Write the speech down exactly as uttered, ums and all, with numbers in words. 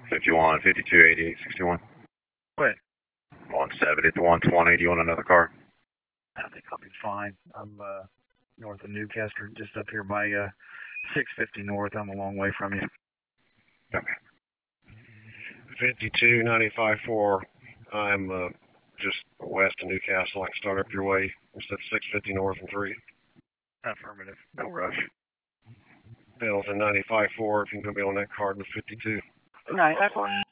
fifty-one, fifty-two, eighty-eight, sixty-one. What? one seventy to one twenty. Do you want another car? I think I'll be fine. I'm uh, north of Newcastle, just up here by uh, six fifty North. I'm a long way from you. Okay. fifty-two, ninety-five four. I'm uh, just west of Newcastle. I can start up your way. It's at six fifty North and three. Affirmative. No rush. Hamilton ninety-five four. If you can put me on that card with fifty-two. ninety-five four.